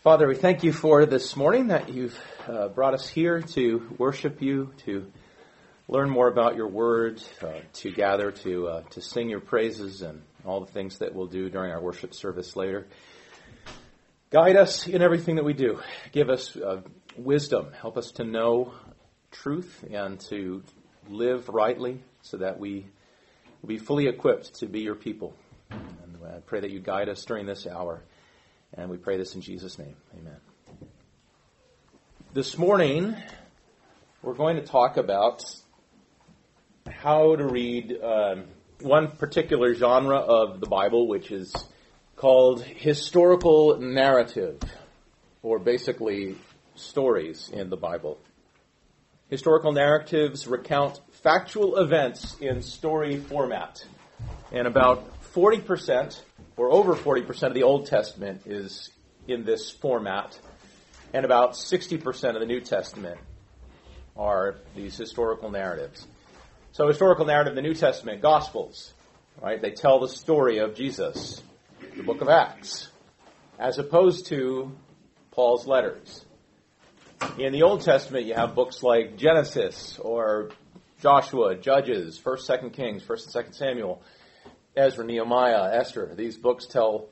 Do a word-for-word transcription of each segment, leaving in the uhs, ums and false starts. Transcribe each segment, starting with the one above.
Father, we thank you for this morning that you've uh, brought us here to worship you, to learn more about your word, uh, to gather, to uh, to sing your praises and all the things that we'll do during our worship service later. Guide us in everything that we do. Give us uh, wisdom. Help us to know truth and to live rightly so that we will be fully equipped to be your people. And I pray that you guide us during this hour. And we pray this in Jesus' name. Amen. This morning, we're going to talk about how to read um, one particular genre of the Bible, which is called historical narrative, or basically stories in the Bible. Historical narratives recount factual events in story format. And about forty percent or over forty percent of the Old Testament is in this format, and about sixty percent of the New Testament are these historical narratives. So historical narrative of the New Testament, Gospels, right? They tell the story of Jesus, the book of Acts, as opposed to Paul's letters. In the Old Testament, you have books like Genesis or Joshua, Judges, First, Second Kings, First and Second Samuel, Ezra, Nehemiah, Esther. These books tell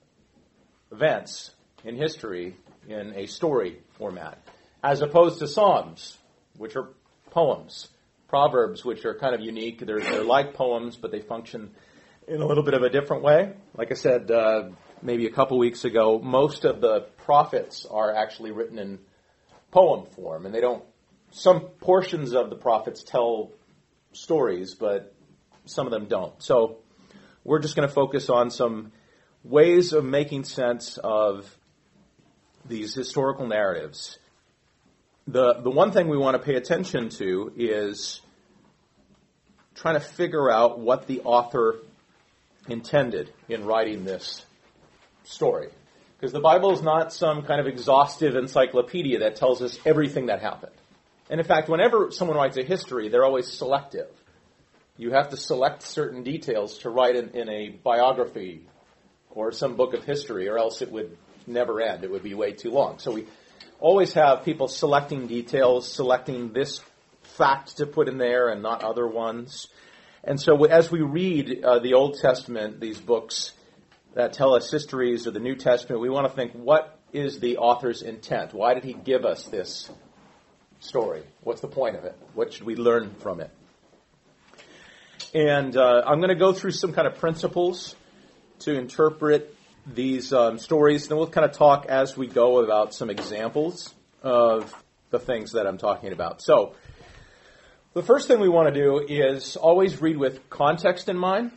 events in history in a story format, as opposed to Psalms, which are poems, Proverbs, which are kind of unique. They're, they're like poems, but they function in a little bit of a different way. Like I said, uh, maybe a couple weeks ago, most of the prophets are actually written in poem form, and they don't. Some portions of the prophets tell stories, but some of them don't. So we're just going to focus on some ways of making sense of these historical narratives. The the one thing we want to pay attention to is trying to figure out what the author intended in writing this story. Because the Bible is not some kind of exhaustive encyclopedia that tells us everything that happened. And in fact, whenever someone writes a history, they're always selective. You have to select certain details to write in, in a biography or some book of history, or else it would never end. It would be way too long. So we always have people selecting details, selecting this fact to put in there and not other ones. And so as we read uh, the Old Testament, these books that tell us histories, or the New Testament, we want to think, what is the author's intent? Why did he give us this story? What's the point of it? What should we learn from it? And uh, I'm going to go through some kind of principles to interpret these um, stories. Then we'll kind of talk as we go about some examples of the things that I'm talking about. So the first thing we want to do is always read with context in mind.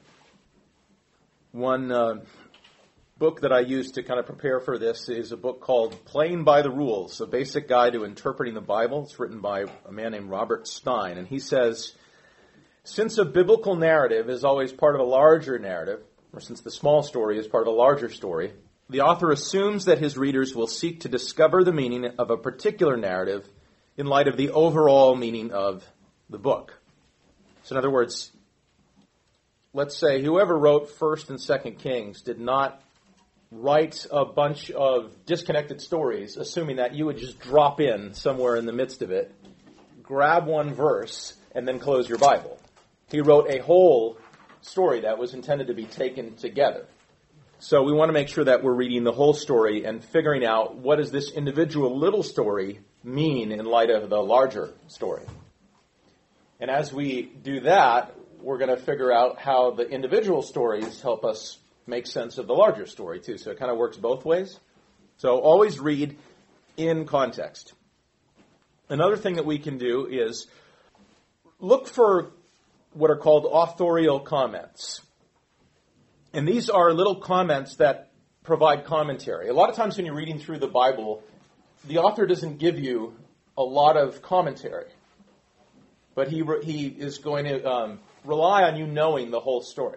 One uh, book that I use to kind of prepare for this is a book called Playing by the Rules, a basic guide to interpreting the Bible. It's written by a man named Robert Stein. And he says, since a biblical narrative is always part of a larger narrative, or since the small story is part of a larger story, the author assumes that his readers will seek to discover the meaning of a particular narrative in light of the overall meaning of the book. So in other words, let's say whoever wrote First and Second Kings did not write a bunch of disconnected stories, assuming that you would just drop in somewhere in the midst of it, grab one verse, and then close your Bible. He wrote a whole story that was intended to be taken together. So we want to make sure that we're reading the whole story and figuring out what does this individual little story mean in light of the larger story. And as we do that, we're going to figure out how the individual stories help us make sense of the larger story too. So it kind of works both ways. So always read in context. Another thing that we can do is look for what are called authorial comments. And these are little comments that provide commentary. A lot of times when you're reading through the Bible, the author doesn't give you a lot of commentary. But he re- he is going to um, rely on you knowing the whole story.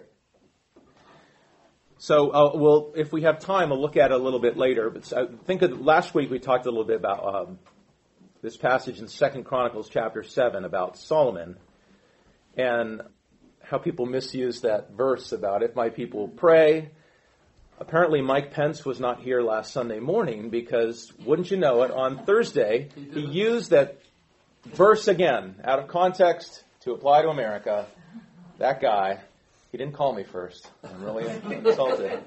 So uh, we'll, if we have time, we'll look at it a little bit later. But I think of, last week we talked a little bit about um, this passage in Second Chronicles chapter seven about Solomon, and how people misuse that verse about if my people pray, Apparently Mike Pence was not here last Sunday morning because, wouldn't you know it, on Thursday he used that verse again, out of context, to apply to America. That guy, he didn't call me first. I'm really insulted.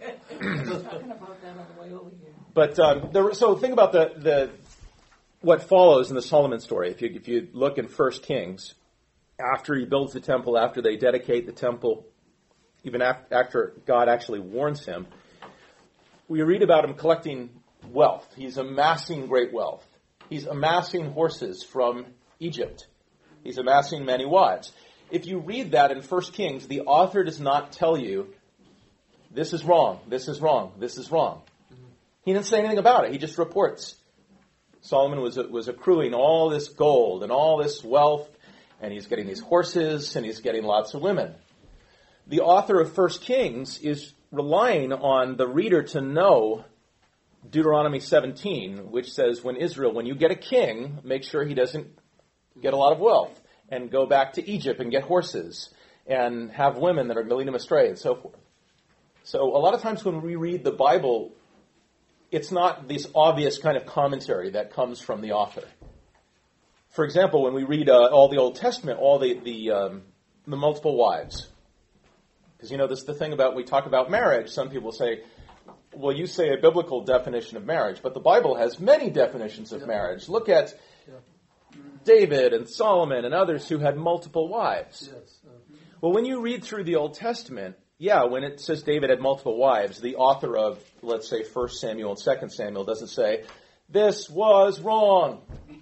But um, the, so think about the, the what follows in the Solomon story. If you if you look in First Kings, after he builds the temple, after they dedicate the temple, even after God actually warns him, we read about him collecting wealth. He's amassing great wealth. He's amassing horses from Egypt. He's amassing many wives. If you read that in First Kings, the author does not tell you, this is wrong, this is wrong, this is wrong. He didn't say anything about it. He just reports. Solomon was was accruing all this gold and all this wealth, and he's getting these horses, and he's getting lots of women. The author of First Kings is relying on the reader to know Deuteronomy seventeen, which says, when Israel, when you get a king, make sure he doesn't get a lot of wealth and go back to Egypt and get horses and have women that are leading him astray and so forth. So a lot of times when we read the Bible, it's not this obvious kind of commentary that comes from the author. For example, when we read uh, all the Old Testament, all the the, um, the multiple wives, because, you know, this is the thing about, we talk about marriage. Some people say, well, you say a biblical definition of marriage, but the Bible has many definitions of yeah. marriage. Look at yeah. David and Solomon and others who had multiple wives. Yes. Uh-huh. Well, when you read through the Old Testament, yeah, when it says David had multiple wives, the author of, let's say, First Samuel and Second Samuel doesn't say, this was wrong.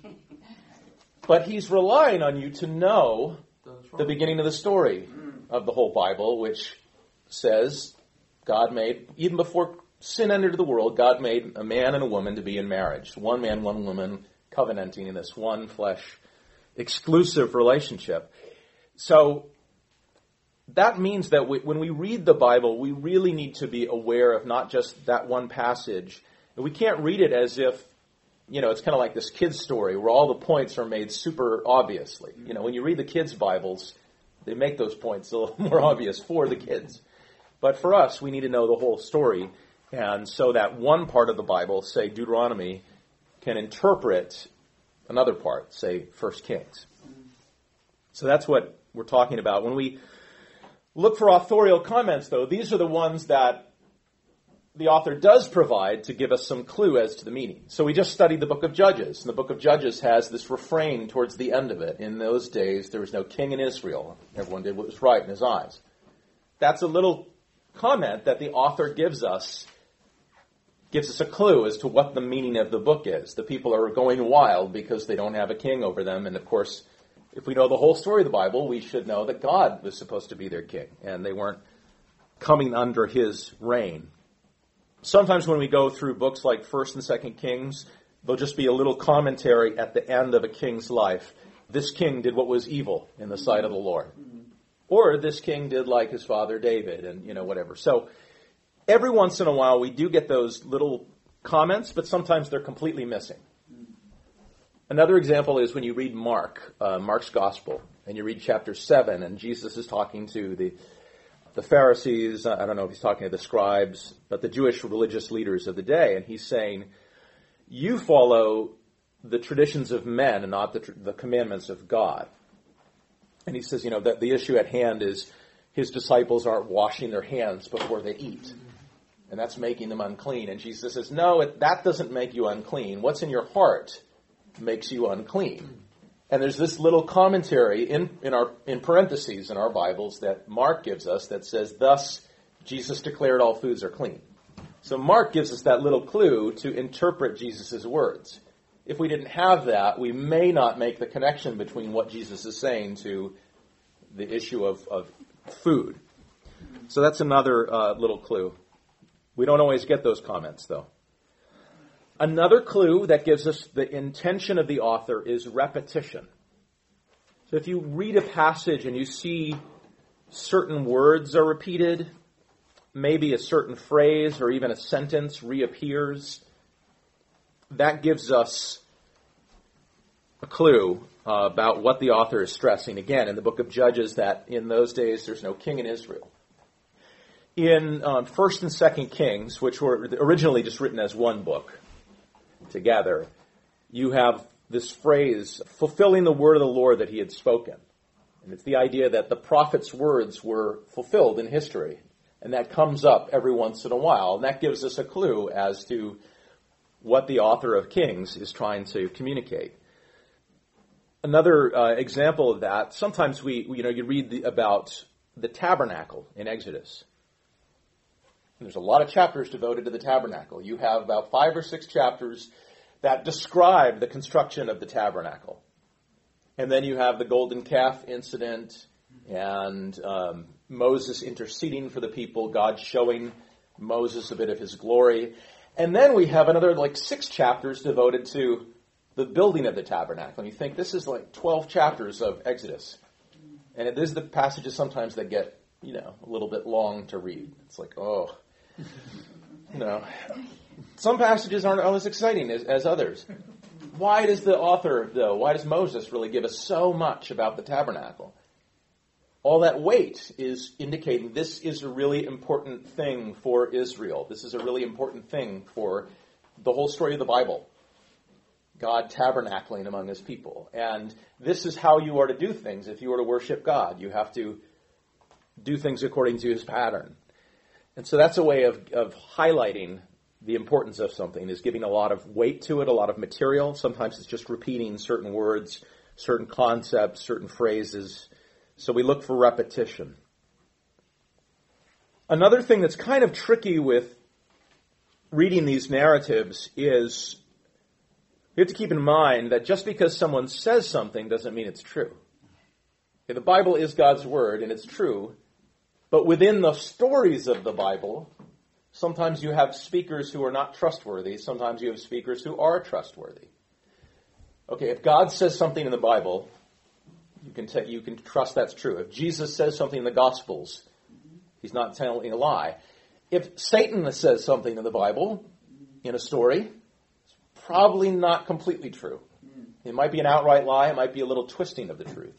But he's relying on you to know the beginning of the story of the whole Bible, which says God made, even before sin entered the world, God made a man and a woman to be in marriage. One man, one woman, covenanting in this one flesh, exclusive relationship. So that means that we, when we read the Bible, we really need to be aware of not just that one passage. And we can't read it as if, you know, it's kind of like this kid's story where all the points are made super obviously. You know, when you read the kids' Bibles, they make those points a little more obvious for the kids. But for us, we need to know the whole story. And so that one part of the Bible, say Deuteronomy, can interpret another part, say First Kings. So that's what we're talking about. When we look for authorial comments, though, these are the ones that the author does provide to give us some clue as to the meaning. So we just studied the book of Judges, and the book of Judges has this refrain towards the end of it. In those days, there was no king in Israel. Everyone did what was right in his eyes. That's a little comment that the author gives us, gives us a clue as to what the meaning of the book is. The people are going wild because they don't have a king over them, and of course, if we know the whole story of the Bible, we should know that God was supposed to be their king, and they weren't coming under his reign. Sometimes when we go through books like First and Second Kings, there'll just be a little commentary at the end of a king's life. This king did what was evil in the sight of the Lord. Or this king did like his father David, and, you know, whatever. So every once in a while we do get those little comments, but sometimes they're completely missing. Another example is when you read Mark, uh, Mark's Gospel, and you read chapter seven, and Jesus is talking to the the Pharisees, I don't know if he's talking to the scribes, but the Jewish religious leaders of the day, and he's saying, you follow the traditions of men and not the, the commandments of God. And he says, you know, that the issue at hand is his disciples aren't washing their hands before they eat, and that's making them unclean. And Jesus says, no, it, that doesn't make you unclean. What's in your heart makes you unclean. And there's this little commentary in, in our in parentheses in our Bibles that Mark gives us that says, thus Jesus declared all foods are clean. So Mark gives us that little clue to interpret Jesus' words. If we didn't have that, we may not make the connection between what Jesus is saying to the issue of, of food. So that's another uh, little clue. We don't always get those comments, though. Another clue that gives us the intention of the author is repetition. So if you read a passage and you see certain words are repeated, maybe a certain phrase or even a sentence reappears, that gives us a clue uh, about what the author is stressing. Again, in the book of Judges, that in those days there's no king in Israel. In um, First and Second Kings, which were originally just written as one book together, you have this phrase, fulfilling the word of the Lord that he had spoken. And it's the idea that the prophet's words were fulfilled in history. And that comes up every once in a while. And that gives us a clue as to what the author of Kings is trying to communicate. Another uh, example of that, sometimes we, you know, you read the, about the tabernacle in Exodus. And there's a lot of chapters devoted to the tabernacle. You have about five or six chapters that describe the construction of the tabernacle. And then you have the golden calf incident and um, Moses interceding for the people, God showing Moses a bit of his glory. And then we have another like six chapters devoted to the building of the tabernacle. And you think this is like twelve chapters of Exodus. And it is the passages sometimes that get, you know, a little bit long to read. It's like, oh, you know. Some passages aren't as exciting as, as others. Why does the author, though, why does Moses really give us so much about the tabernacle? All that weight is indicating this is a really important thing for Israel. This is a really important thing for the whole story of the Bible. God tabernacling among his people. And this is how you are to do things. If you are to worship God, you have to do things according to his pattern. And so that's a way of, of highlighting the importance of something, is giving a lot of weight to it, a lot of material. Sometimes it's just repeating certain words, certain concepts, certain phrases. So we look for repetition. Another thing that's kind of tricky with reading these narratives is you have to keep in mind that just because someone says something doesn't mean it's true. Okay, the Bible is God's word, and it's true. But within the stories of the Bible, sometimes you have speakers who are not trustworthy. Sometimes you have speakers who are trustworthy. Okay, if God says something in the Bible, you can t- you can trust that's true. If Jesus says something in the Gospels, he's not telling a lie. If Satan says something in the Bible, in a story, it's probably not completely true. It might be an outright lie. It might be a little twisting of the truth.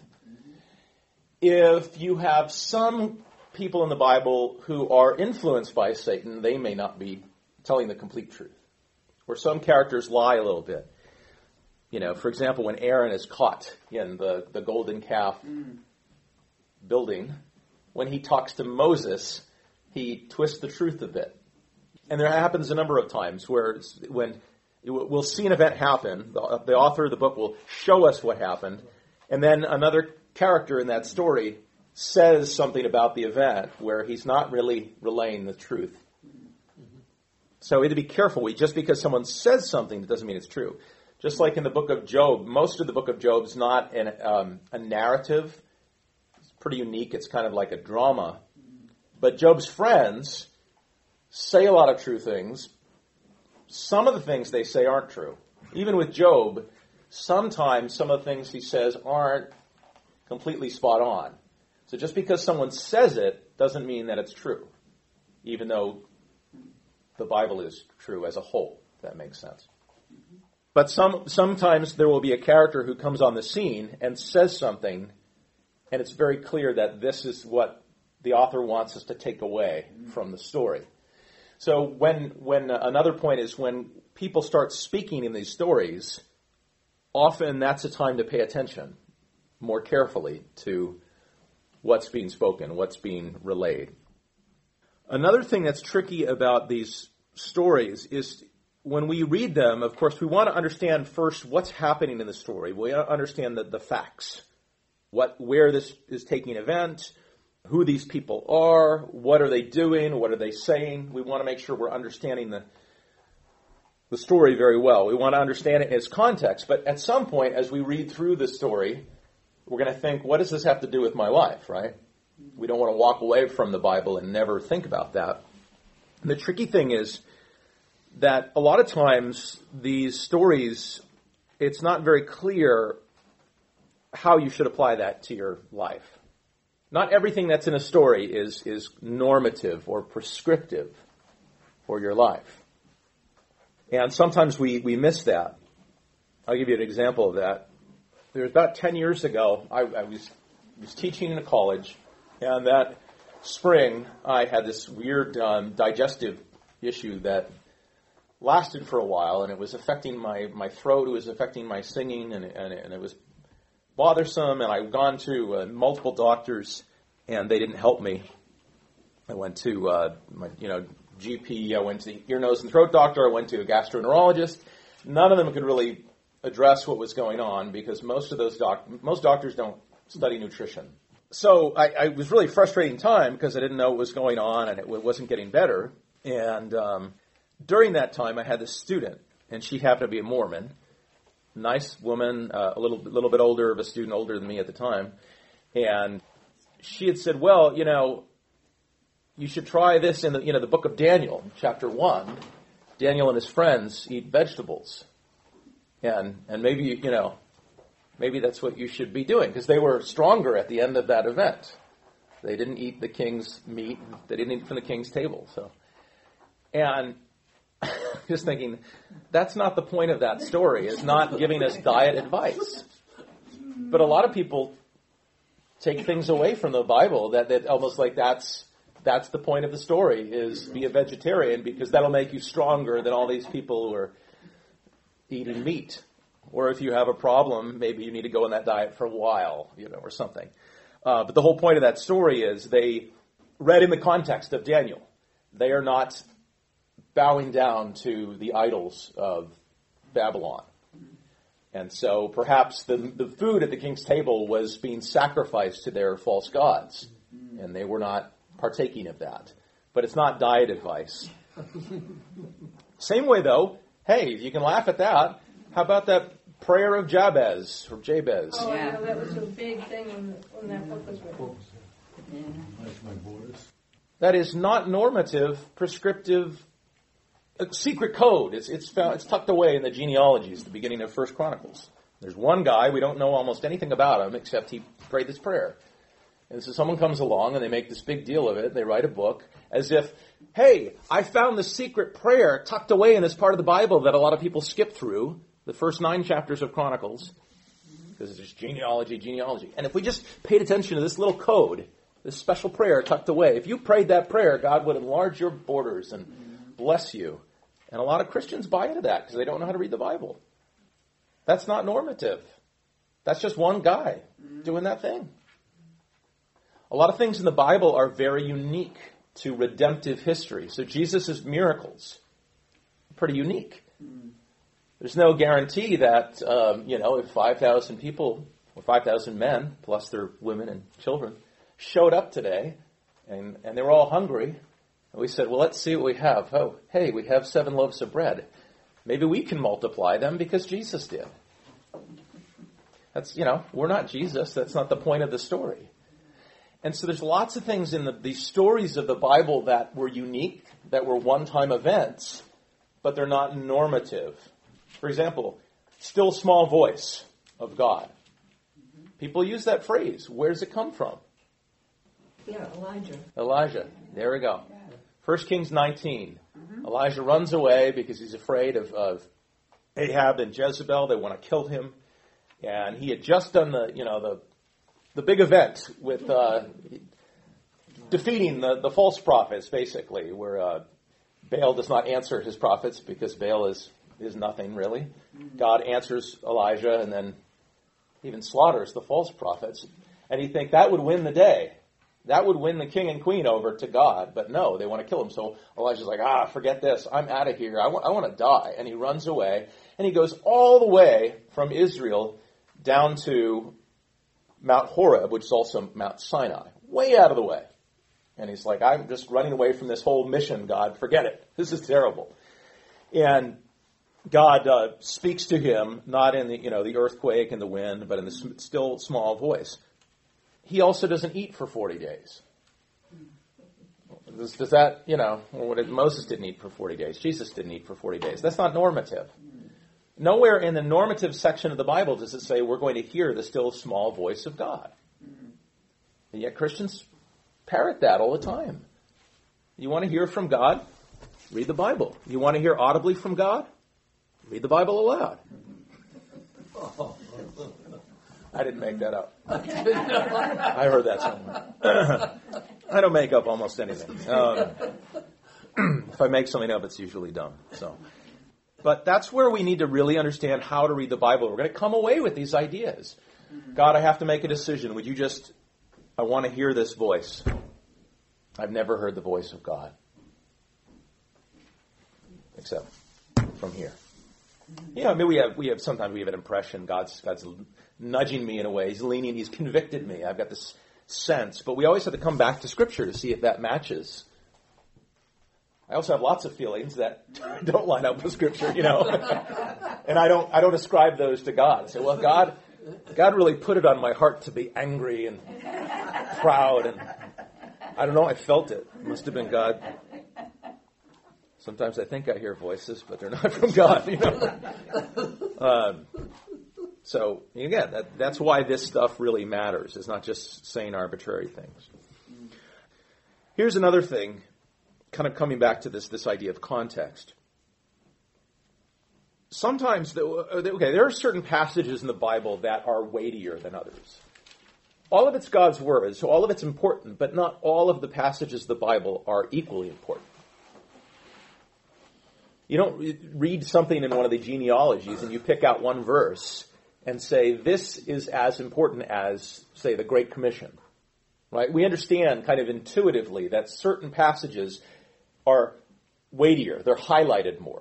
If you have some people in the Bible who are influenced by Satan, they may not be telling the complete truth. Or some characters lie a little bit. You know, for example, when Aaron is caught in the, the golden calf mm. building, when he talks to Moses, he twists the truth a bit. And there happens a number of times where it's, when we'll see an event happen, the, the author of the book will show us what happened, and then another character in that story says something about the event where he's not really relaying the truth. Mm-hmm. So we have to be careful. We, just because someone says something, it doesn't mean it's true. Just like in the book of Job, most of the book of Job is not an, um, a narrative. It's pretty unique. It's kind of like a drama. But Job's friends say a lot of true things. Some of the things they say aren't true. Even with Job, sometimes some of the things he says aren't completely spot on. So just because someone says it doesn't mean that it's true, even though the Bible is true as a whole, if that makes sense. But some sometimes there will be a character who comes on the scene and says something, and it's very clear that this is what the author wants us to take away from the story. So when when uh, another point is when people start speaking in these stories, often that's a time to pay attention more carefully to what's being spoken, what's being relayed. Another thing that's tricky about these stories is when we read them, of course, we want to understand first what's happening in the story. We want to understand the, the facts, what, where this is taking event, who these people are, what are they doing, what are they saying. We want to make sure we're understanding the, the story very well. We want to understand it in its context. But at some point, as we read through the story, we're going to think, what does this have to do with my life, right? We don't want to walk away from the Bible and never think about that. And the tricky thing is that a lot of times these stories, it's not very clear how you should apply that to your life. Not everything that's in a story is, is normative or prescriptive for your life. And sometimes we, we miss that. I'll give you an example of that. There was about ten years ago, I, I was, was teaching in a college, and that spring, I had this weird um, digestive issue that lasted for a while, and it was affecting my, my throat, it was affecting my singing, and, and, and it was bothersome, and I've gone to uh, multiple doctors, and they didn't help me. I went to uh, my, you know, G P, I went to the ear, nose, and throat doctor, I went to a gastroenterologist. None of them could really address what was going on because most of those doc- most doctors don't study nutrition. So I, I was really frustrating time because I didn't know what was going on and it wasn't getting better. And um, during that time, I had this student, and she happened to be a Mormon, nice woman, uh, a little little bit older of a student, older than me at the time. And she had said, "Well, you know, you should try this in the you know the book of Daniel, chapter one. Daniel and his friends eat vegetables, and and maybe you know." Maybe that's what you should be doing, because they were stronger at the end of that event. They didn't eat the king's meat. They didn't eat from the king's table. So, and just thinking, that's not the point of that story. It's not giving us diet advice. But a lot of people take things away from the Bible that, that almost like that's that's the point of the story, is be a vegetarian, because that'll make you stronger than all these people who are eating meat. Or if you have a problem, maybe you need to go on that diet for a while, you know, or something. Uh, but the whole point of that story is they read in the context of Daniel. They are not bowing down to the idols of Babylon. And so perhaps the, the food at the king's table was being sacrificed to their false gods. And they were not partaking of that. But it's not diet advice. Same way, though, hey, you can laugh at that. How about that prayer of Jabez, or Jabez? Oh, yeah, that was a big thing when, when that book was written. Yeah. That is not normative, prescriptive, a secret code. It's it's found, it's tucked away in the genealogies, the beginning of First Chronicles. There's one guy, we don't know almost anything about him except he prayed this prayer. And so someone comes along and they make this big deal of it. They write a book as if, hey, I found the secret prayer tucked away in this part of the Bible that a lot of people skip through. The first nine chapters of Chronicles, because it's just genealogy, genealogy. And if we just paid attention to this little code, this special prayer tucked away, if you prayed that prayer, God would enlarge your borders and bless you. And a lot of Christians buy into that because they don't know how to read the Bible. That's not normative. That's just one guy doing that thing. A lot of things in the Bible are very unique to redemptive history. So Jesus' miracles are pretty unique. There's no guarantee that, um, you know, if five thousand people, or five thousand men, plus their women and children, showed up today, and, and they were all hungry, and we said, well, let's see what we have. Oh, hey, we have seven loaves of bread. Maybe we can multiply them because Jesus did. That's, you know, we're not Jesus. That's not the point of the story. And so there's lots of things in the, these stories of the Bible that were unique, that were one-time events, but they're not normative. For example, still small voice of God. People use that phrase. Where does it come from? Yeah, Elijah. Elijah. There we go. First Kings nineteen. Mm-hmm. Elijah runs away because he's afraid of, of Ahab and Jezebel. They want to kill him. And he had just done the, you know, the the big event with uh, defeating the, the false prophets, basically, where uh, Baal does not answer his prophets because Baal is is nothing, really. God answers Elijah and then even slaughters the false prophets. And you think that would win the day. That would win the king and queen over to God. But no, they want to kill him. So Elijah's like, ah, forget this. I'm out of here. I want, I want to die. And he runs away. And he goes all the way from Israel down to Mount Horeb, which is also Mount Sinai. Way out of the way. And he's like, I'm just running away from this whole mission, God. Forget it. This is terrible. And God uh, speaks to him, not in the you know the earthquake and the wind, but in the sm- still small voice. He also doesn't eat for forty days. Does, does that, you know, what did, Moses didn't eat for forty days. Jesus didn't eat for forty days. That's not normative. Nowhere in the normative section of the Bible does it say we're going to hear the still small voice of God. And yet Christians parrot that all the time. You want to hear from God? Read the Bible. You want to hear audibly from God? Read the Bible aloud. I didn't make that up. I heard that somewhere. I don't make up almost anything. Um, if I make something up, it's usually dumb. So, but that's where we need to really understand how to read the Bible. We're going to come away with these ideas. God, I have to make a decision. Would you just, I want to hear this voice. I've never heard the voice of God. Except from here. You know, I mean, we have, we have, sometimes we have an impression God's, God's nudging me in a way. He's leaning, He's convicted me. I've got this sense. But we always have to come back to Scripture to see if that matches. I also have lots of feelings that don't line up with Scripture, you know. And I don't, I don't ascribe those to God. I say, well, God, God really put it on my heart to be angry and proud. And I don't know, I felt it. It must have been God. Sometimes I think I hear voices, but they're not from God, you know. Um, so, again, that, that's why this stuff really matters. It's not just saying arbitrary things. Here's another thing, kind of coming back to this, this idea of context. Sometimes, the, okay, there are certain passages in the Bible that are weightier than others. All of it's God's Word, so all of it's important, but not all of the passages of the Bible are equally important. You don't read something in one of the genealogies and you pick out one verse and say, this is as important as, say, the Great Commission. Right? We understand kind of intuitively that certain passages are weightier. They're highlighted more.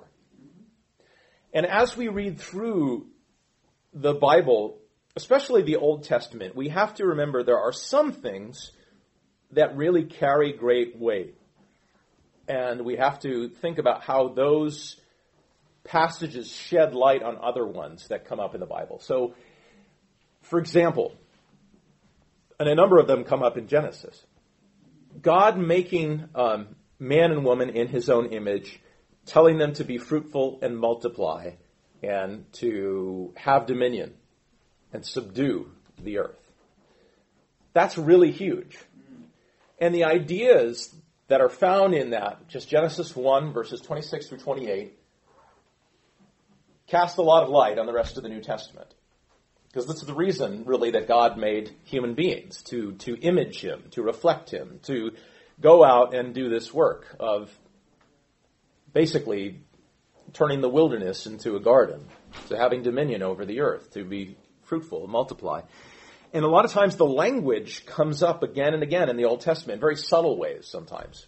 And as we read through the Bible, especially the Old Testament, we have to remember there are some things that really carry great weight. And we have to think about how those passages shed light on other ones that come up in the Bible. So, for example, and a number of them come up in Genesis. God making um, man and woman in His own image, telling them to be fruitful and multiply, and to have dominion and subdue the earth. That's really huge. And the ideas that are found in that, just Genesis one, verses twenty-six through twenty-eight, cast a lot of light on the rest of the New Testament. Because this is the reason, really, that God made human beings, to, to image Him, to reflect Him, to go out and do this work of basically turning the wilderness into a garden, to having dominion over the earth, to be fruitful and multiply. And a lot of times the language comes up again and again in the Old Testament, in very subtle ways sometimes.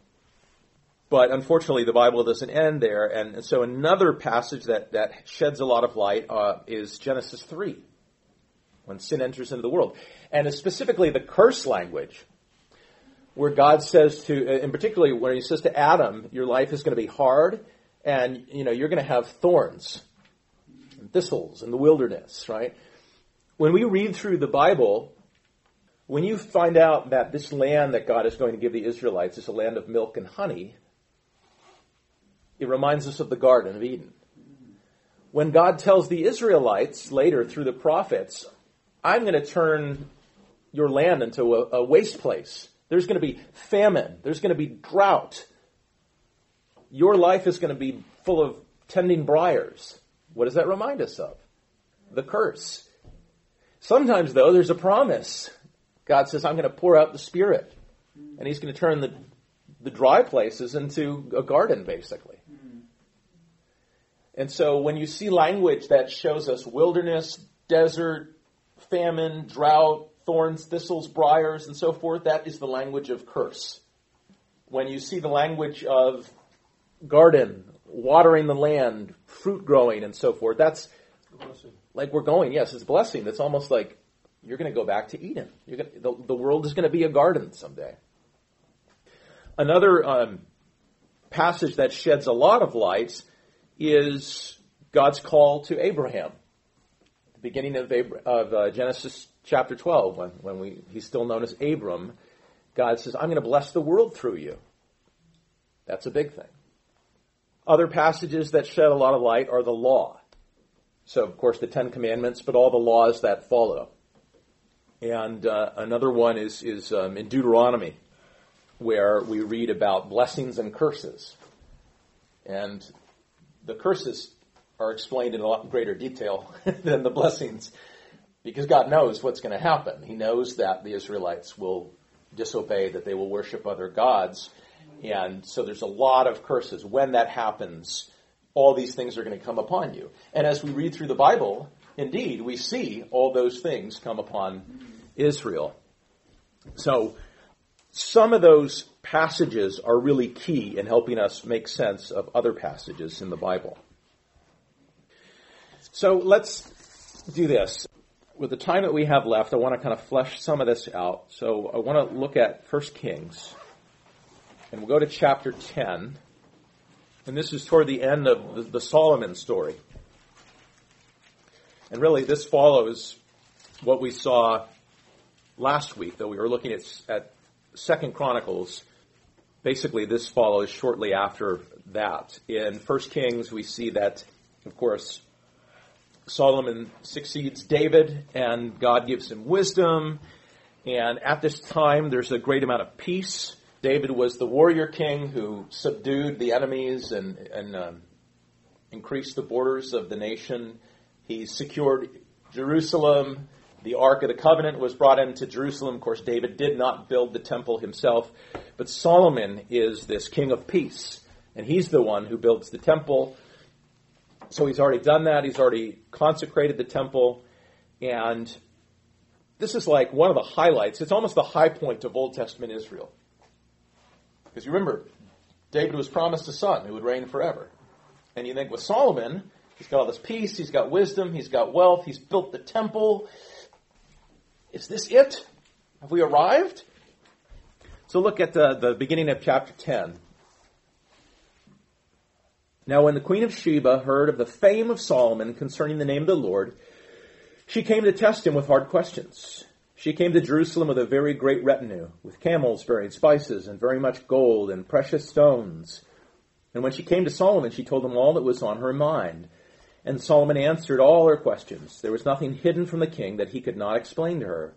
But unfortunately, the Bible doesn't end there. And so another passage that, that sheds a lot of light uh, is Genesis three, when sin enters into the world. And it's specifically the curse language, where God says to, and particularly where He says to Adam, your life is going to be hard, and you know you're going to have thorns and thistles in the wilderness, right? When we read through the Bible, when you find out that this land that God is going to give the Israelites is a land of milk and honey, it reminds us of the Garden of Eden. When God tells the Israelites later through the prophets, I'm going to turn your land into a, a waste place. There's going to be famine. There's going to be drought. Your life is going to be full of tending briars. What does that remind us of? The curse. Sometimes, though, there's a promise. God says, I'm going to pour out the Spirit. And He's going to turn the, the dry places into a garden, basically. And so when you see language that shows us wilderness, desert, famine, drought, thorns, thistles, briars, and so forth, that is the language of curse. When you see the language of garden, watering the land, fruit growing, and so forth, that's like we're going, yes, it's a blessing. It's almost like you're going to go back to Eden. You're going to, the, the world is going to be a garden someday. Another um, passage that sheds a lot of light is God's call to Abraham. The beginning of, Abra- of uh, Genesis chapter twelve, when, when we, he's still known as Abram, God says, I'm going to bless the world through you. That's a big thing. Other passages that shed a lot of light are the law. So, of course, the Ten Commandments, but all the laws that follow. And uh, another one is, is um, in Deuteronomy, where we read about blessings and curses. And the curses are explained in a lot greater detail than the blessings. Because God knows what's going to happen. He knows that the Israelites will disobey, that they will worship other gods. And so there's a lot of curses. When that happens, all these things are going to come upon you. And as we read through the Bible, indeed, we see all those things come upon Israel. So some of those passages are really key in helping us make sense of other passages in the Bible. So let's do this. With the time that we have left, I want to kind of flesh some of this out. So I want to look at First Kings. And we'll go to chapter ten. And this is toward the end of the, the Solomon story. And really, this follows what we saw last week, though we were looking at, at Second Chronicles. Basically, this follows shortly after that. In First Kings, we see that, of course, Solomon succeeds David, and God gives him wisdom. And at this time, there's a great amount of peace. David was the warrior king who subdued the enemies and, and um, increased the borders of the nation. He secured Jerusalem. The Ark of the Covenant was brought into Jerusalem. Of course, David did not build the temple himself, but Solomon is this king of peace, and he's the one who builds the temple. So he's already done that. He's already consecrated the temple, and this is like one of the highlights. It's almost the high point of Old Testament Israel. Because you remember, David was promised a son who would reign forever. And you think with Solomon, he's got all this peace, he's got wisdom, he's got wealth, he's built the temple. Is this it? Have we arrived? So look at the, the beginning of chapter ten. Now when the queen of Sheba heard of the fame of Solomon concerning the name of the Lord, she came to test him with hard questions. She came to Jerusalem with a very great retinue, with camels bearing spices and very much gold and precious stones. And when she came to Solomon, she told him all that was on her mind. And Solomon answered all her questions. There was nothing hidden from the king that he could not explain to her.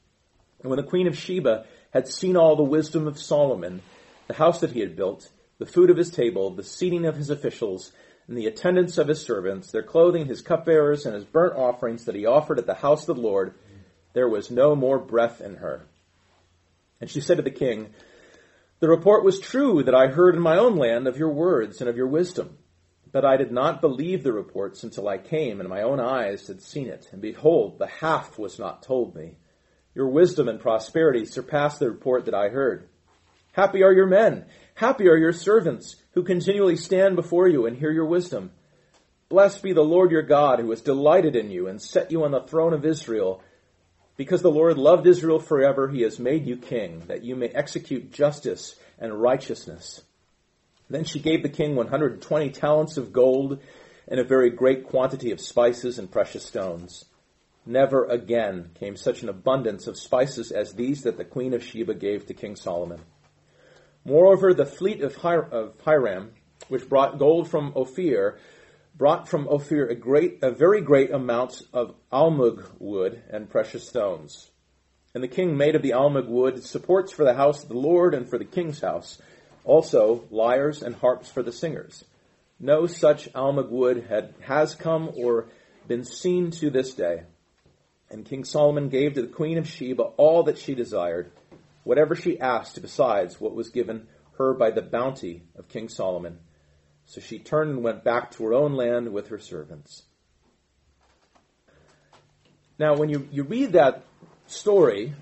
And when the queen of Sheba had seen all the wisdom of Solomon, the house that he had built, the food of his table, the seating of his officials, and the attendance of his servants, their clothing, his cupbearers, and his burnt offerings that he offered at the house of the Lord, there was no more breath in her. And she said to the king, the report was true that I heard in my own land of your words and of your wisdom. But I did not believe the reports until I came, and my own eyes had seen it. And behold, the half was not told me. Your wisdom and prosperity surpassed the report that I heard. Happy are your men, happy are your servants, who continually stand before you and hear your wisdom. Blessed be the Lord your God, who has delighted in you and set you on the throne of Israel. Because the Lord loved Israel forever, he has made you king, that you may execute justice and righteousness. Then she gave the king one hundred twenty talents of gold and a very great quantity of spices and precious stones. Never again came such an abundance of spices as these that the queen of Sheba gave to King Solomon. Moreover, the fleet of Hiram, which brought gold from Ophir, brought from Ophir a great, a very great amount of almug wood and precious stones. And the king made of the almug wood supports for the house of the Lord and for the king's house, also lyres and harps for the singers. No such almug wood had, has come or been seen to this day. And King Solomon gave to the queen of Sheba all that she desired, whatever she asked besides what was given her by the bounty of King Solomon. So she turned and went back to her own land with her servants. Now, when you, you read that story,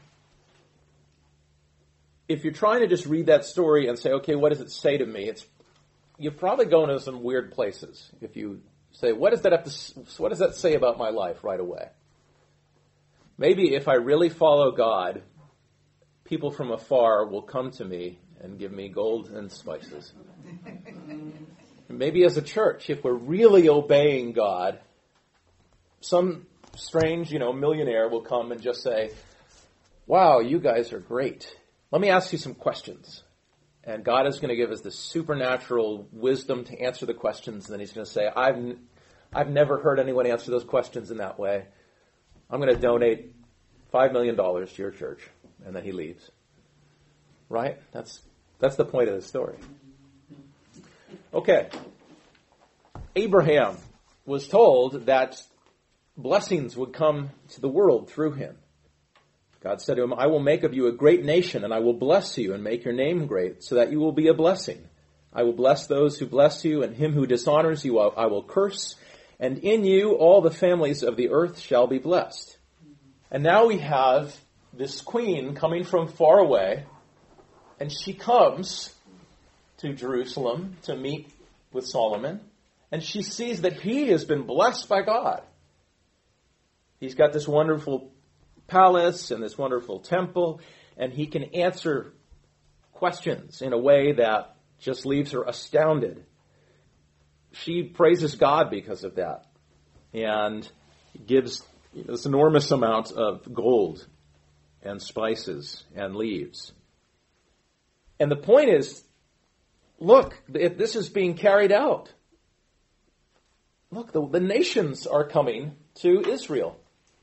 if you're trying to just read that story and say, okay, what does it say to me? It's you're probably going to some weird places. If you say, what does that have to, what does that say about my life right away? Maybe if I really follow God, people from afar will come to me and give me gold and spices. Maybe as a church, if we're really obeying God, some strange, you know, millionaire will come and just say, wow, you guys are great. Let me ask you some questions. And God is going to give us the supernatural wisdom to answer the questions. And then he's going to say, I've, n- I've never heard anyone answer those questions in that way. I'm going to donate five million dollars to your church. And then he leaves. Right? That's, that's the point of the story. Okay. Abraham was told that blessings would come to the world through him. God said to him, I will make of you a great nation, and I will bless you and make your name great, so that you will be a blessing. I will bless those who bless you, and him who dishonors you I will curse, and in you all the families of the earth shall be blessed. And now we have this queen coming from far away, and she comes to Jerusalem to meet with Solomon, and she sees that he has been blessed by God. He's got this wonderful palace and this wonderful temple, and he can answer questions in a way that just leaves her astounded. She praises God because of that, and gives this enormous amount of gold and spices and leaves. And the point is, look, this is being carried out. Look, the, the nations are coming to Israel.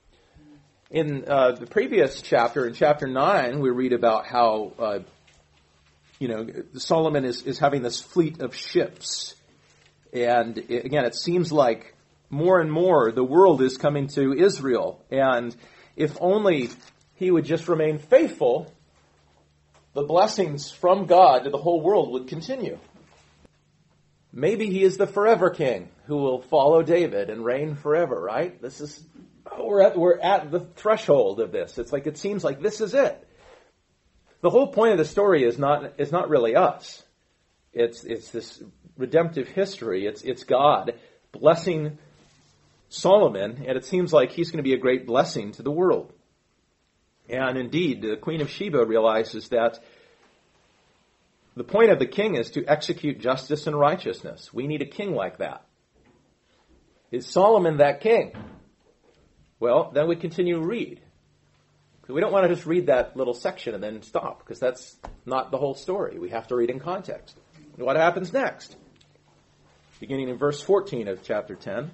In uh, the previous chapter, in chapter nine, we read about how, uh, you know, Solomon is, is having this fleet of ships. And it, again, it seems like more and more the world is coming to Israel. And if only he would just remain faithful, the blessings from God to the whole world would continue. Maybe he is the forever king who will follow David and reign forever, right? This is, we're at, we're at the threshold of this. It's like, it seems like this is it. The whole point of the story is not, is not really us. It's, it's this redemptive history. It's, it's God blessing Solomon, and it seems like he's going to be a great blessing to the world. And indeed, the Queen of Sheba realizes that the point of the king is to execute justice and righteousness. We need a king like that. Is Solomon that king? Well, then we continue to read. We don't want to just read that little section and then stop, because that's not the whole story. We have to read in context. And what happens next? Beginning in verse fourteen of chapter ten.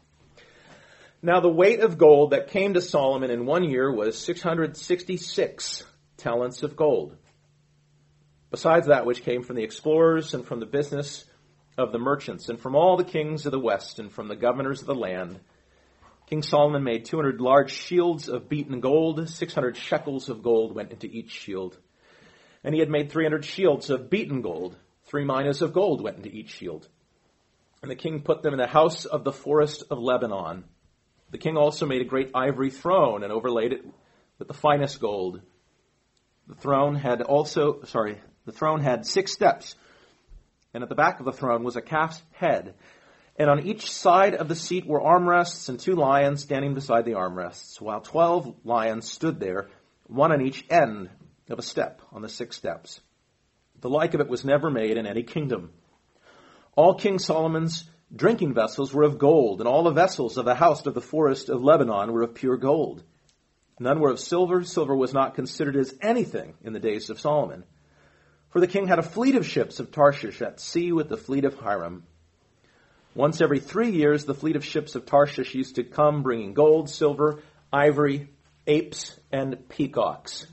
Now the weight of gold that came to Solomon in one year was six hundred sixty-six talents of gold. Besides that which came from the explorers and from the business of the merchants and from all the kings of the west and from the governors of the land, King Solomon made two hundred large shields of beaten gold. six hundred shekels of gold went into each shield. And he had made three hundred shields of beaten gold. Three minas of gold went into each shield. And the king put them in the house of the forest of Lebanon. The king also made a great ivory throne and overlaid it with the finest gold. The throne had also, sorry, the throne had six steps. And at the back of the throne was a calf's head. And on each side of the seat were armrests and two lions standing beside the armrests, while twelve lions stood there, one on each end of a step on the six steps. The like of it was never made in any kingdom. All King Solomon's drinking vessels were of gold, and all the vessels of the house of the forest of Lebanon were of pure gold. None were of silver. Silver was not considered as anything in the days of Solomon. For the king had a fleet of ships of Tarshish at sea with the fleet of Hiram. Once every three years, the fleet of ships of Tarshish used to come, bringing gold, silver, ivory, apes, and peacocks.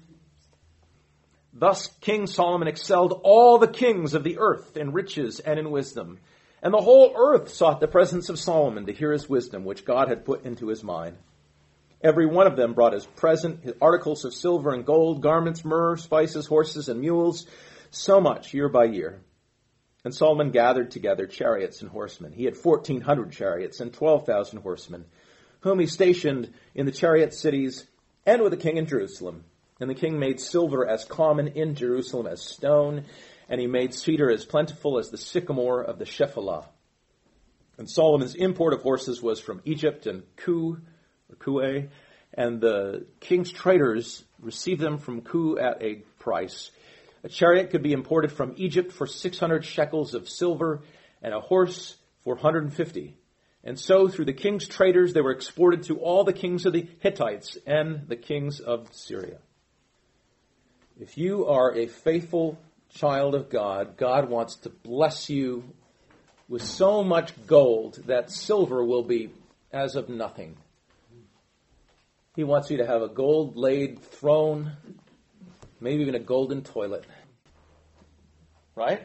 Thus King Solomon excelled all the kings of the earth in riches and in wisdom. And the whole earth sought the presence of Solomon to hear his wisdom, which God had put into his mind. Every one of them brought his present, his articles of silver and gold, garments, myrrh, spices, horses, and mules, so much year by year. And Solomon gathered together chariots and horsemen. He had fourteen hundred chariots and twelve thousand horsemen, whom he stationed in the chariot cities and with the king in Jerusalem. And the king made silver as common in Jerusalem as stone, and he made cedar as plentiful as the sycamore of the Shephelah. And Solomon's import of horses was from Egypt and Ku, or Kue, and the king's traders received them from Ku at a price. A chariot could be imported from Egypt for six hundred shekels of silver, and a horse for one hundred fifty. And so through the king's traders they were exported to all the kings of the Hittites and the kings of Syria. If you are a faithful child of God, God wants to bless you with so much gold that silver will be as of nothing. He wants you to have a gold-laid throne, maybe even a golden toilet. Right?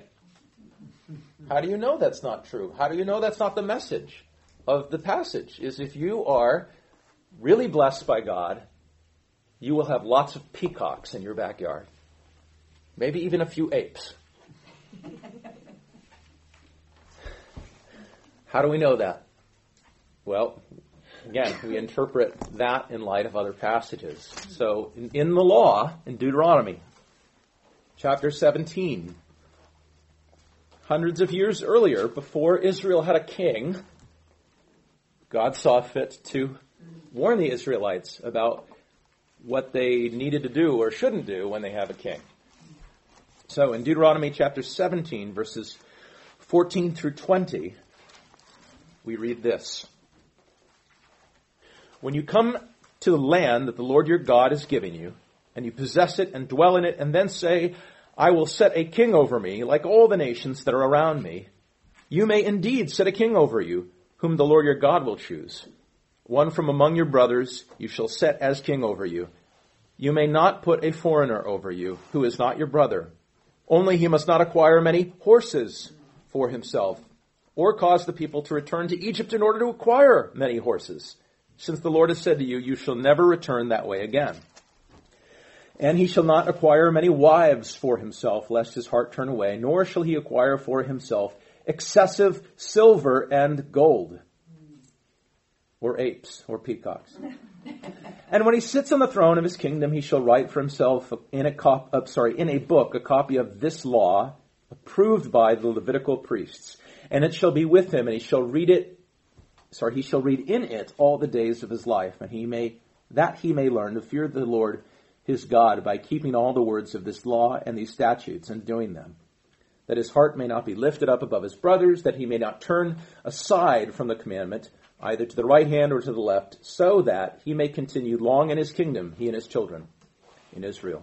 How do you know that's not true? How do you know that's not the message of the passage? Is if you are really blessed by God, you will have lots of peacocks in your backyard. Maybe even a few apes. How do we know that? Well, again, we interpret that in light of other passages. So, in, in the law, in Deuteronomy, chapter seventeen, hundreds of years earlier, before Israel had a king, God saw fit to warn the Israelites about what they needed to do or shouldn't do when they have a king. So, in Deuteronomy chapter seventeen, verses fourteen through twenty, we read this. When you come to the land that the Lord your God is giving you, and you possess it and dwell in it, and then say, I will set a king over me, like all the nations that are around me, you may indeed set a king over you, whom the Lord your God will choose. One from among your brothers you shall set as king over you. You may not put a foreigner over you, who is not your brother. Only he must not acquire many horses for himself, or cause the people to return to Egypt in order to acquire many horses, since the Lord has said to you, you shall never return that way again. And he shall not acquire many wives for himself, lest his heart turn away, nor shall he acquire for himself excessive silver and gold, or apes, or peacocks. And when he sits on the throne of his kingdom, he shall write for himself in a cop, uh, sorry, in a book a copy of this law, approved by the Levitical priests. And it shall be with him, and he shall read it, sorry, he shall read in it all the days of his life, and he may, that he may learn to fear the Lord his God by keeping all the words of this law and these statutes and doing them, that his heart may not be lifted up above his brothers, that he may not turn aside from the commandment, either to the right hand or to the left, so that he may continue long in his kingdom, he and his children, in Israel.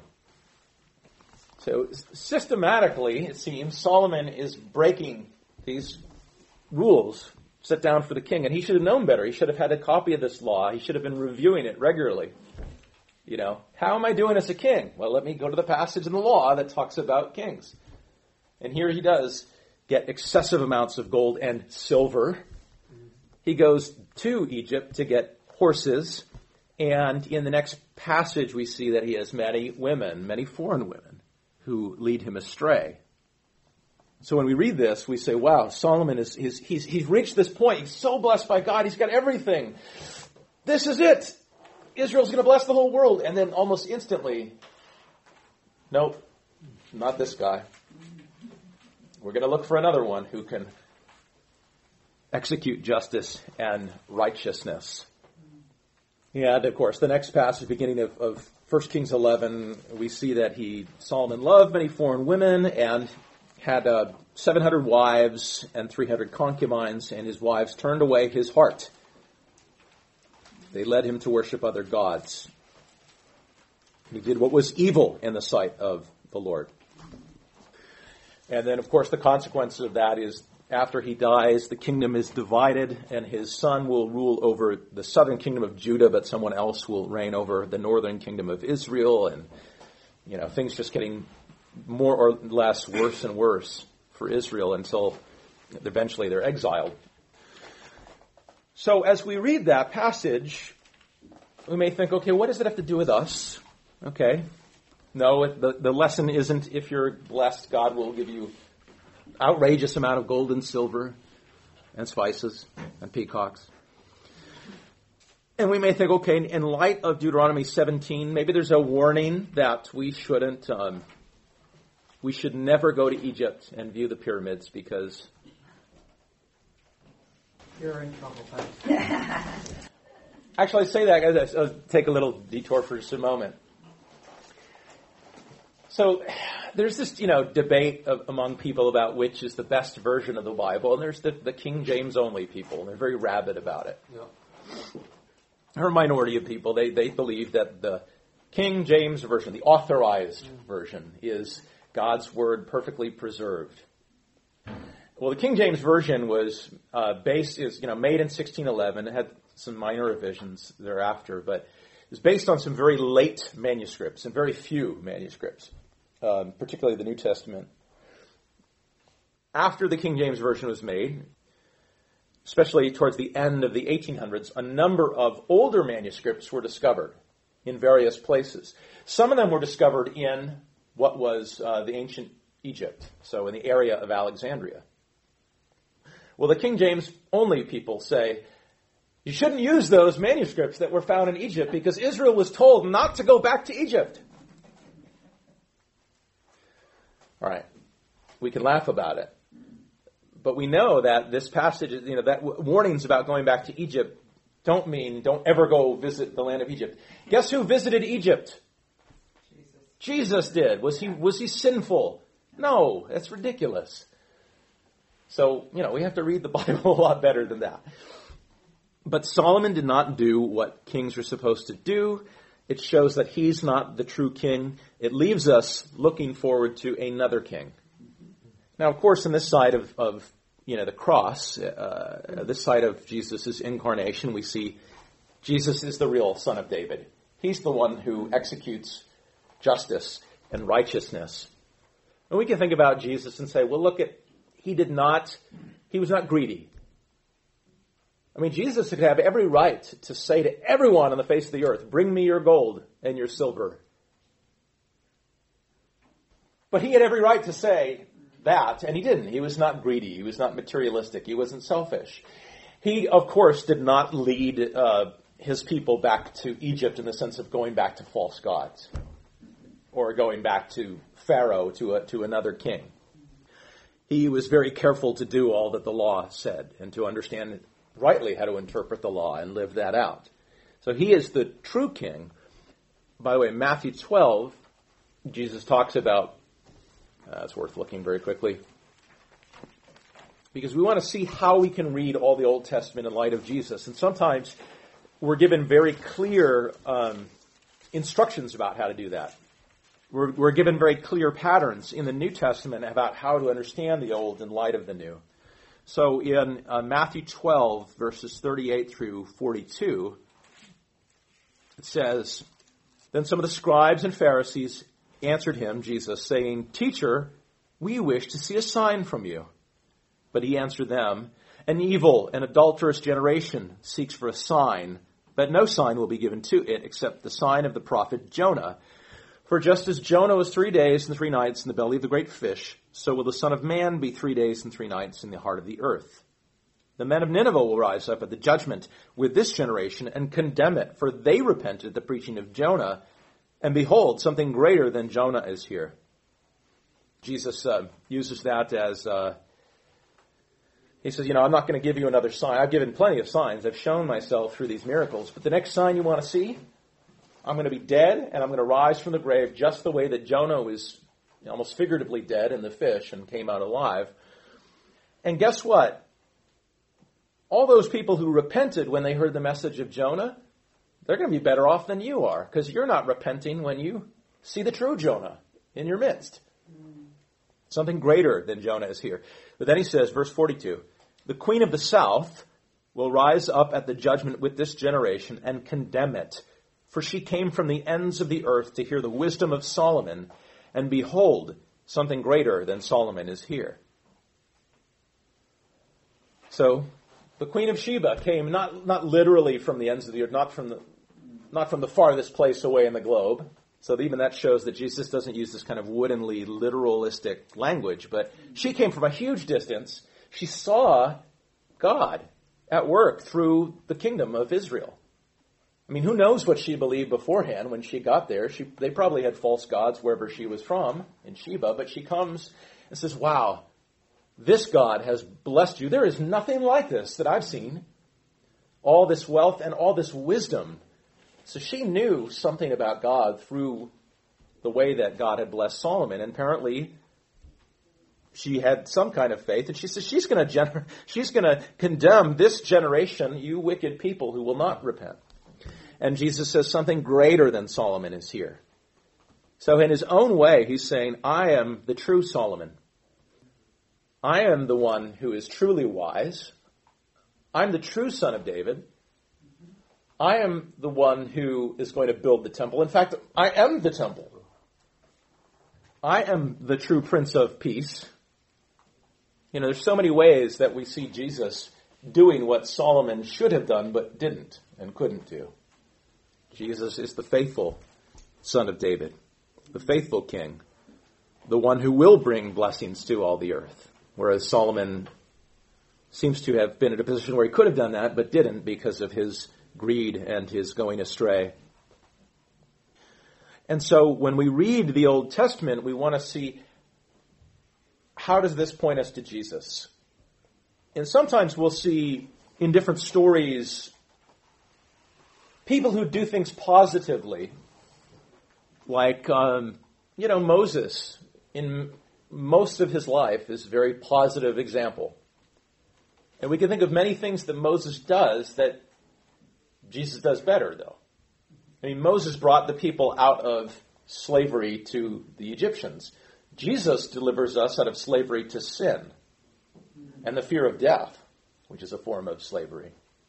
So systematically, it seems, Solomon is breaking these rules set down for the king, and he should have known better. He should have had a copy of this law. He should have been reviewing it regularly. You know, how am I doing as a king? Well, let me go to the passage in the law that talks about kings. And here he does get excessive amounts of gold and silver. He goes to Egypt to get horses, and in the next passage we see that he has many women, many foreign women, who lead him astray. So when we read this, we say, wow, Solomon is he's, he's, he's reached this point. He's so blessed by God. He's got everything. This is it. Israel's going to bless the whole world. And then almost instantly, nope, not this guy. We're going to look for another one who can execute justice and righteousness. Yeah, and of course, the next passage, beginning of, of First Kings eleven, we see that he, Solomon loved many foreign women and had uh, seven hundred wives and three hundred concubines, and his wives turned away his heart. They led him to worship other gods. He did what was evil in the sight of the Lord. And then, of course, the consequence of that is after he dies, the kingdom is divided, and his son will rule over the southern kingdom of Judah, but someone else will reign over the northern kingdom of Israel, and, you know, things just getting more or less worse and worse for Israel until eventually they're exiled. So as we read that passage, we may think, okay, what does it have to do with us? Okay. No, the, the lesson isn't if you're blessed, God will give you outrageous amount of gold and silver and spices and peacocks. And we may think, okay, in light of Deuteronomy seventeen, maybe there's a warning that we shouldn't, um, we should never go to Egypt and view the pyramids because you're in trouble. Actually, I say that, I'll take a little detour for just a moment. So there's this, you know, debate of, among people about which is the best version of the Bible, and there's the, the King James only people, and they're very rabid about it. Yeah. There are a minority of people, they, they believe that the King James version, the authorized mm. version, is God's Word perfectly preserved. Well, the King James version was uh, based, is you know, made in sixteen eleven. It had some minor revisions thereafter, but it was based on some very late manuscripts and very few manuscripts. Um, particularly the New Testament. After the King James Version was made, especially towards the end of the eighteen hundreds, a number of older manuscripts were discovered in various places. Some of them were discovered in what was uh, the ancient Egypt, so in the area of Alexandria. Well, the King James only people say, you shouldn't use those manuscripts that were found in Egypt because Israel was told not to go back to Egypt. All right, we can laugh about it. But we know that this passage, you know, that warnings about going back to Egypt don't mean don't ever go visit the land of Egypt. Guess who visited Egypt? Jesus. Jesus did. Was he was he sinful? No, that's ridiculous. So, you know, we have to read the Bible a lot better than that. But Solomon did not do what kings are supposed to do. It shows that he's not the true king. It leaves us looking forward to another king. Now, of course, on this side of, of you know, the cross, uh, this side of Jesus' incarnation, we see Jesus is the real Son of David. He's the one who executes justice and righteousness. And we can think about Jesus and say, well, look at, he did not, he was not greedy. I mean, Jesus could have every right to say to everyone on the face of the earth, bring me your gold and your silver. But he had every right to say that, and he didn't. He was not greedy. He was not materialistic. He wasn't selfish. He, of course, did not lead uh, his people back to Egypt in the sense of going back to false gods or going back to Pharaoh, to a, to another king. He was very careful to do all that the law said and to understand rightly how to interpret the law and live that out. So he is the true king. By the way, Matthew twelve, Jesus talks about, uh, it's worth looking very quickly, because we want to see how we can read all the Old Testament in light of Jesus. And sometimes we're given very clear um, instructions about how to do that. We're, we're given very clear patterns in the New Testament about how to understand the Old in light of the New. So in uh, Matthew twelve, verses thirty-eight through forty-two, it says, then some of the scribes and Pharisees answered him, Jesus, saying, Teacher, we wish to see a sign from you. But he answered them, an evil and adulterous generation seeks for a sign, but no sign will be given to it except the sign of the prophet Jonah. For just as Jonah was three days and three nights in the belly of the great fish, so will the Son of Man be three days and three nights in the heart of the earth. The men of Nineveh will rise up at the judgment with this generation and condemn it, for they repented at the preaching of Jonah, and behold, something greater than Jonah is here. Jesus uh, uses that as, uh, he says, you know, I'm not going to give you another sign. I've given plenty of signs. I've shown myself through these miracles. But the next sign you want to see, I'm going to be dead, and I'm going to rise from the grave just the way that Jonah was almost figuratively dead in the fish and came out alive. And guess what? All those people who repented when they heard the message of Jonah, they're going to be better off than you are, because you're not repenting when you see the true Jonah in your midst. Something greater than Jonah is here. But then he says, verse forty-two, the queen of the south will rise up at the judgment with this generation and condemn it. For she came from the ends of the earth to hear the wisdom of Solomon, and behold, something greater than Solomon is here. So, the Queen of Sheba came not, not literally from the ends of the earth, not from the, not from the farthest place away in the globe. So even that shows that Jesus doesn't use this kind of woodenly literalistic language, but she came from a huge distance. She saw God at work through the kingdom of Israel. I mean, who knows what she believed beforehand when she got there? She, they probably had false gods wherever she was from, in Sheba, but she comes and says, wow, this God has blessed you. There is nothing like this that I've seen. All this wealth and all this wisdom. So she knew something about God through the way that God had blessed Solomon. And apparently she had some kind of faith. And she says she's going to gener- she's going to condemn this generation, you wicked people who will not repent. And Jesus says something greater than Solomon is here. So in his own way, he's saying, I am the true Solomon. I am the one who is truly wise. I'm the true son of David. I am the one who is going to build the temple. In fact, I am the temple. I am the true Prince of Peace. You know, there's so many ways that we see Jesus doing what Solomon should have done but didn't and couldn't do. Jesus is the faithful Son of David, the faithful King, the one who will bring blessings to all the earth, whereas Solomon seems to have been in a position where he could have done that but didn't because of his greed and his going astray. And so when we read the Old Testament, we want to see, how does this point us to Jesus? And sometimes we'll see in different stories people who do things positively, like, um, you know, Moses in most of his life is a very positive example. And we can think of many things that Moses does that Jesus does better, though. I mean, Moses brought the people out of slavery to the Egyptians. Jesus delivers us out of slavery to sin and the fear of death, which is a form of slavery.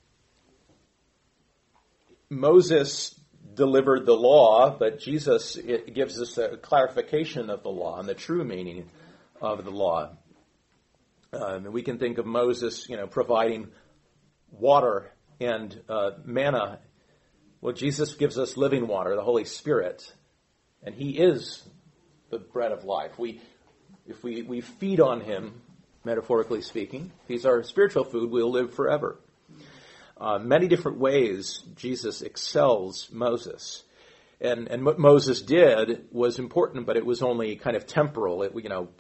Moses delivered the law, but Jesus it gives us a clarification of the law and the true meaning of the law. Um, and we can think of Moses, you know, providing water and uh, manna. Well, Jesus gives us living water, the Holy Spirit, and He is the bread of life. We, if we, we feed on Him, metaphorically speaking, if He's our spiritual food, we'll live forever. Uh, many different ways Jesus excels Moses. And, and what Moses did was important, but it was only kind of temporal. It, you know,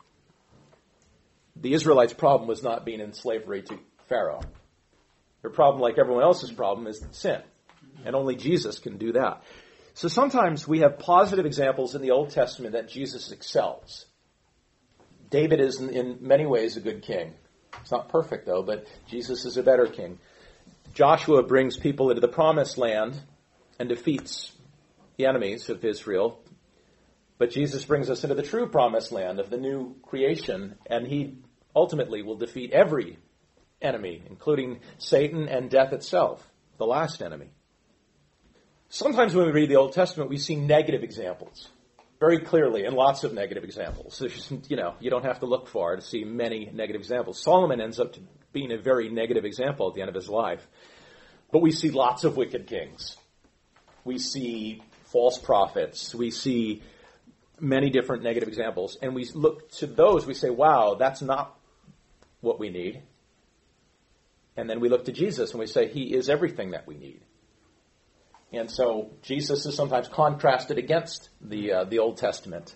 the Israelites' problem was not being in slavery to Pharaoh. Their problem, like everyone else's problem, is sin. And only Jesus can do that. So sometimes we have positive examples in the Old Testament that Jesus excels. David is in, in many ways a good king. It's not perfect, though, but Jesus is a better king. Joshua brings people into the promised land and defeats the enemies of Israel. But Jesus brings us into the true promised land of the new creation, and He ultimately will defeat every enemy, including Satan and death itself, the last enemy. Sometimes when we read the Old Testament, we see negative examples very clearly, and lots of negative examples. There's, you know, you don't have to look far to see many negative examples. Solomon ends up being a very negative example at the end of his life. But we see lots of wicked kings. We see false prophets. We see many different negative examples. And we look to those, we say, wow, that's not what we need. And then we look to Jesus and we say, He is everything that we need. And so Jesus is sometimes contrasted against the uh, the Old Testament.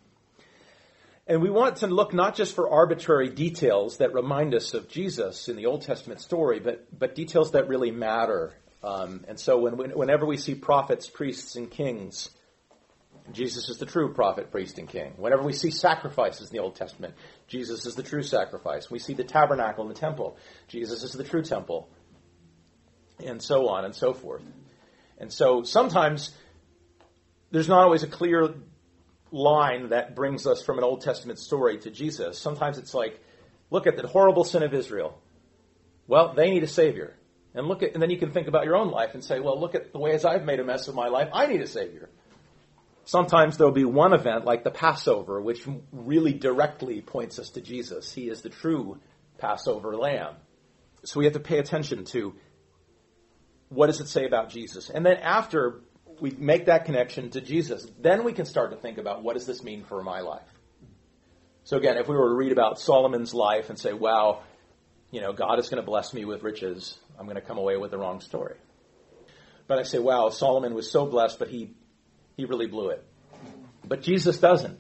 And we want to look not just for arbitrary details that remind us of Jesus in the Old Testament story, but but details that really matter. Um, and so when, whenever we see prophets, priests, and kings, Jesus is the true prophet, priest, and king. Whenever we see sacrifices in the Old Testament, Jesus is the true sacrifice. We see the tabernacle and the temple. Jesus is the true temple. And so on and so forth. And so sometimes there's not always a clear line that brings us from an Old Testament story to Jesus. Sometimes it's like, look at the horrible sin of Israel. Well, they need a Savior. And look at, and then you can think about your own life and say, well, look at the ways I've made a mess of my life. I need a Savior. Sometimes there'll be one event like the Passover, which really directly points us to Jesus. He is the true Passover lamb. So we have to pay attention to what does it say about Jesus. And then after we make that connection to Jesus, then we can start to think about what does this mean for my life. So again, if we were to read about Solomon's life and say, wow, you know, God is going to bless me with riches, I'm going to come away with the wrong story. But I say, wow, Solomon was so blessed, but he he really blew it. But Jesus doesn't.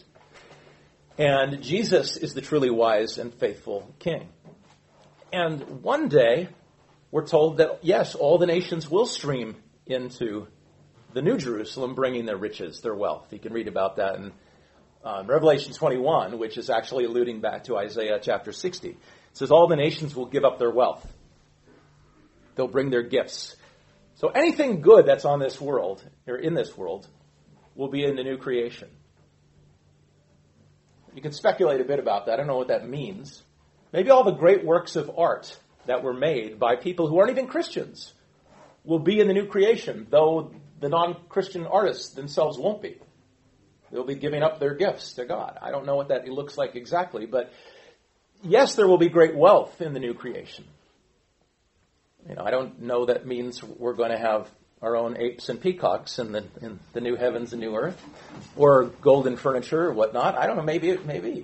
And Jesus is the truly wise and faithful king. And one day, we're told that, yes, all the nations will stream into the New Jerusalem, bringing their riches, their wealth. You can read about that in um, Revelation twenty-one, which is actually alluding back to Isaiah chapter sixty. It says all the nations will give up their wealth. They'll bring their gifts. So anything good that's on this world, or in this world, will be in the new creation. You can speculate a bit about that. I don't know what that means. Maybe all the great works of art that were made by people who aren't even Christians will be in the new creation, though the non-Christian artists themselves won't be. They'll be giving up their gifts to God. I don't know what that looks like exactly, but yes, there will be great wealth in the new creation. You know, I don't know that means we're going to have our own apes and peacocks in the in the new heavens and new earth, or golden furniture or whatnot. I don't know. Maybe it maybe,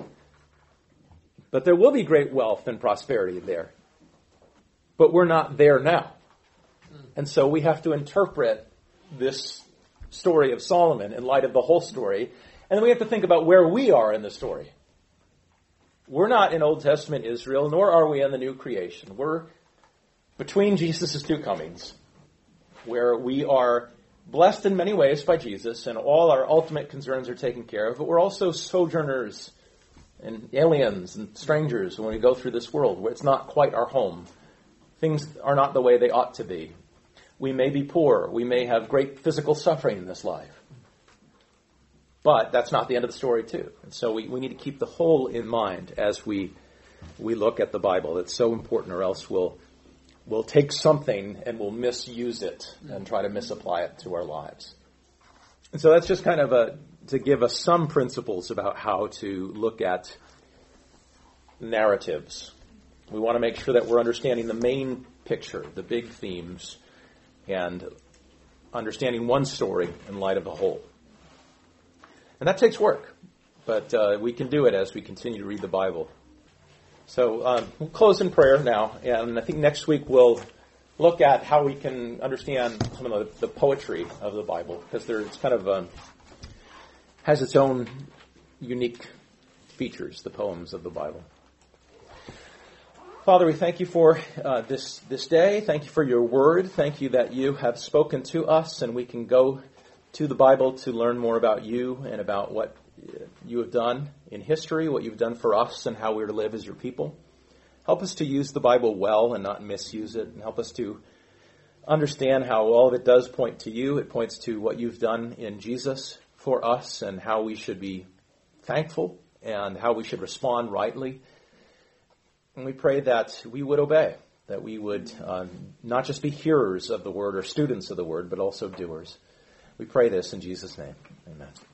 but there will be great wealth and prosperity there. But we're not there now, and so we have to interpret this story of Solomon in light of the whole story, and then we have to think about where we are in the story. We're not in Old Testament Israel, nor are we in the new creation. We're between Jesus' two comings, where we are blessed in many ways by Jesus, and all our ultimate concerns are taken care of, but we're also sojourners and aliens and strangers when we go through this world, where it's not quite our home. Things are not the way they ought to be. We may be poor. We may have great physical suffering in this life. But that's not the end of the story, too. And so we, we need to keep the whole in mind as we we look at the Bible. It's so important, or else we'll, we'll take something and we'll misuse it and try to misapply it to our lives. And so that's just kind of a to give us some principles about how to look at narratives. We want to make sure that we're understanding the main picture, the big themes, and understanding one story in light of the whole. And that takes work, but uh, we can do it as we continue to read the Bible. So um, we'll close in prayer now, and I think next week we'll look at how we can understand some of the, the poetry of the Bible, because there, it's kind of um, has its own unique features, the poems of the Bible. Father, we thank you for uh, this this day. Thank you for your word. Thank you that you have spoken to us, and we can go to the Bible to learn more about you and about what you have done in history, what you've done for us, and how we're to live as your people. Help us to use the Bible well and not misuse it, and help us to understand how all of it does point to you. It points to what you've done in Jesus for us, and how we should be thankful and how we should respond rightly. And we pray that we would obey, that we would uh, not just be hearers of the word or students of the word, but also doers. We pray this in Jesus' name. Amen.